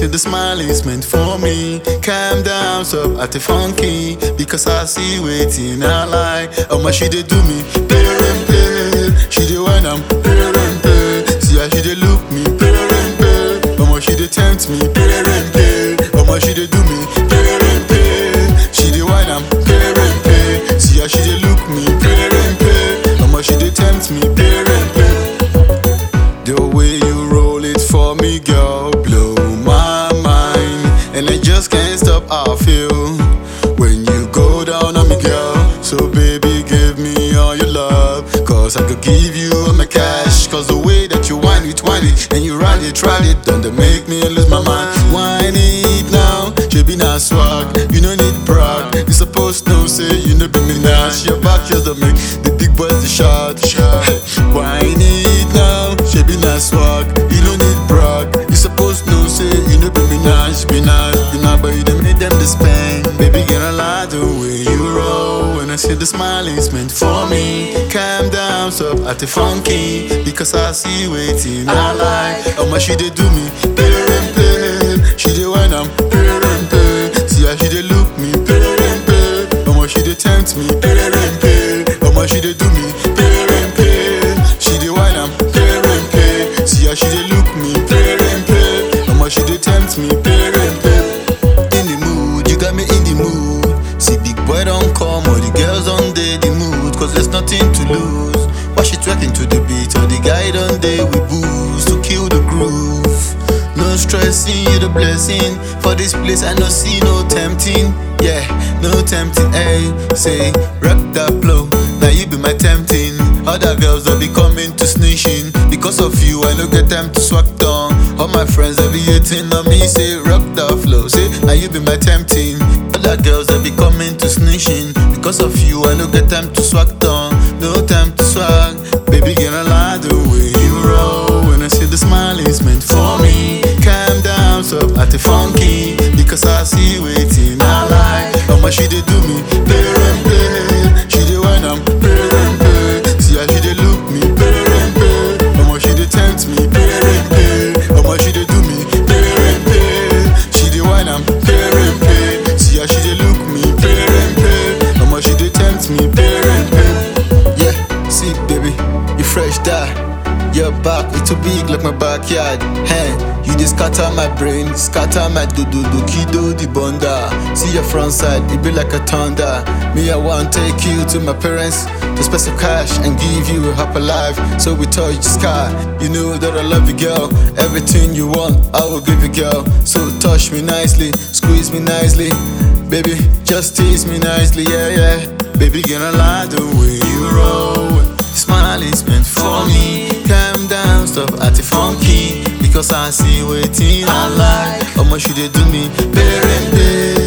see the smile is meant for me. Calm down, so at the funky, because I see waiting I like. Oh my, she dey do me, play. She dey when I'm play. See how she dey look me, play. Oh my, she dey tempt me, play. Oh my, she dey do me, play. She dey when I'm play. See how she dey look me, play. Oh my, she dey tempt me, play. The way you roll it for me, girl, blow my mind. And I just can't stop how I feel when you go down on me, girl. So baby, give me all your love, cause I could give you all my cash. Cause the way that you whine it, and you ride it, don't they make me lose my mind. Whine it now, she be not swag, you no need brag. You supposed to say you know be me now. Your back just don't make the big boys the shot. Whine it now, she be not swag, you no need brag. You supposed to say you know be me now. She be not, but you done made them to spend. Baby, get a lot the way you roll. When I see the smile is meant for me. Calm down, stop at the funky, because I see waiting I like. Oh my, she dey do me, play. She dey when I'm play. See how she dey look me, play. Oh my, she dey tempt me, play. Oh my, she dey do me, play. She dey when I'm play. See how she dey look me, play. Oh my, she dey tempt me, play. In the mood, you got me in the mood. See big boy don't come, or the girls on the mood, cause there's nothing to lose. Why she twerking to the beat, or the guy done day with booze to kill the groove. No stressing, you the blessing. For this place I no see no tempting. Yeah, no tempting, ayy. Say, rock that flow, now you be my tempting. Other girls will be coming to snitching. Because of you, I no get time to swag down. All my friends will be hating on me. Say, rock that flow, say, now you be my tempting. Other girls will be coming to snitching. Because of you, I no get time to swag down. No time to swag. Baby, get a lot the way you roll. When I see the smile is meant for me. Calm down, stop at the funky, because I see waiting I like. Oh my, she dey do me, play. She dey when I'm play. See how she dey look me, play. Oh my, she dey tempt me, play. Oh my, she dey do me, play. She dey when I'm play. See how she dey look me, play. Oh my, she dey tempt me, play. Yeah, see baby, you fresh die. Your back, it's too big like my backyard. Hey, you just scatter my brain, scatter my kido the bunda. See your front side, it be like a thunder. Me, I want take you to my parents to spend some cash and give you a happy life. So we touch the sky. You know that I love you, girl. Everything you want, I will give you, girl. So touch me nicely, squeeze me nicely. Baby, just tease me nicely, yeah. Baby, get a lot the way you roll. Smile is meant for me. Calm down, stop at the funky, because I see waiting I like. Oh my, she dey do me, play.